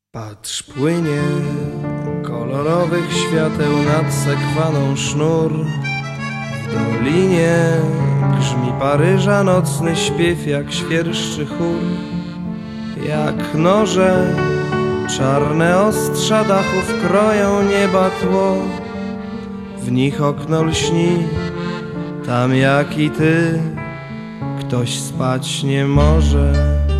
Patrz, płynie kolorowych świateł nad sekwaną sznur. W dolinie grzmi Paryża nocny śpiew, jak świerszczy chór. Jak noże czarne ostrza dachów kroją nieba tło. W nich okno lśni, tam jak i ty ktoś spać nie może.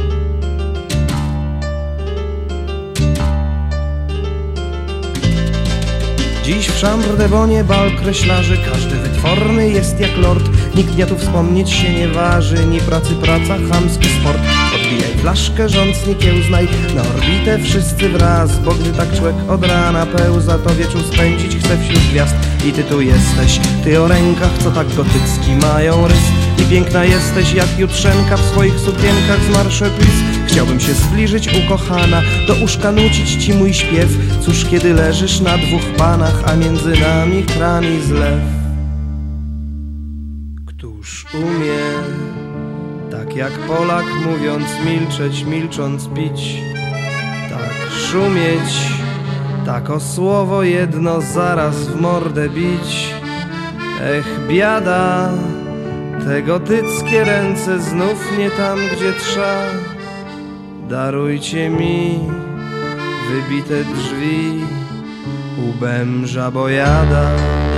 Dziś w Chambre-de-Bonnie bal kreślarzy, każdy wytworny jest jak lord. Nikt dnia tu wspomnieć się nie waży, ni pracy praca, chamski sport. Odbijaj flaszkę, rządz, kiełznaj na orbitę wszyscy wraz, bo gdy tak człowiek od rana pełza, to wieczór spędzić chce wśród gwiazd. I ty tu jesteś, ty o rękach, co tak gotycki mają rys. I piękna jesteś jak jutrzenka w swoich sukienkach z marszeplis. Chciałbym się zbliżyć, ukochana, do uszka nucić ci mój śpiew. Cóż, kiedy leżysz na dwóch panach, a między nami chrami zlew. Któż umie, tak jak Polak mówiąc milczeć, milcząc pić, tak szumieć, tak o słowo jedno zaraz w mordę bić. Ech, biada, te gotyckie ręce znów nie tam, gdzie trza. Darujcie mi wybite drzwi, łbem żabojada.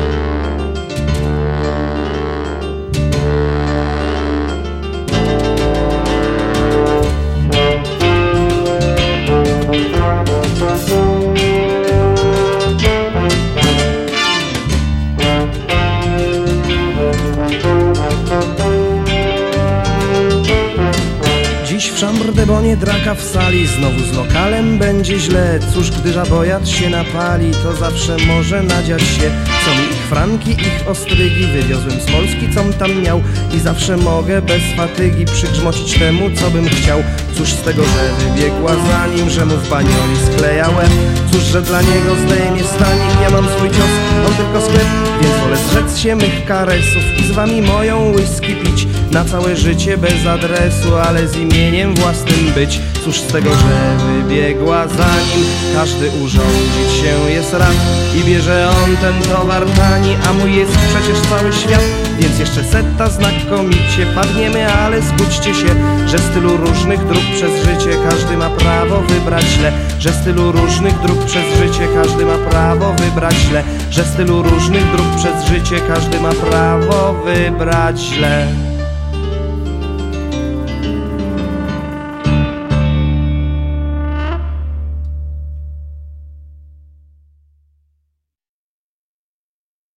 Dziś w Chambre-de-Bonnie draka w sali, znowu z lokalem będzie źle. Cóż, gdy żabojad się napali, to zawsze może nadziać się. Co mi ich franki, ich ostrygi, wywiozłem z Polski, com tam miał. I zawsze mogę bez fatygi przygrzmocić temu, co bym chciał. Cóż z tego, że wybiegła za nim, że mu w banioli skleja łeb. Cóż, że dla niego zdejmie stanik, ja mam swój cios, on tylko sklep. Więc wolę zrzec się mych karesów i z wami moją whisky pić. Na całe życie bez adresu, ale z imieniem własnym być. Cóż z tego, że wybiegła za nim, każdy urządzić się jest rad. I bierze on ten towar tani, a mój jest przecież cały świat. Więc jeszcze setta znakomicie padniemy, ale zgódźcie się, że z tylu różnych dróg przez życie każdy ma prawo wybrać źle. Że z tylu różnych dróg przez życie każdy ma prawo wybrać źle. Że z tylu różnych dróg przez życie każdy ma prawo wybrać źle.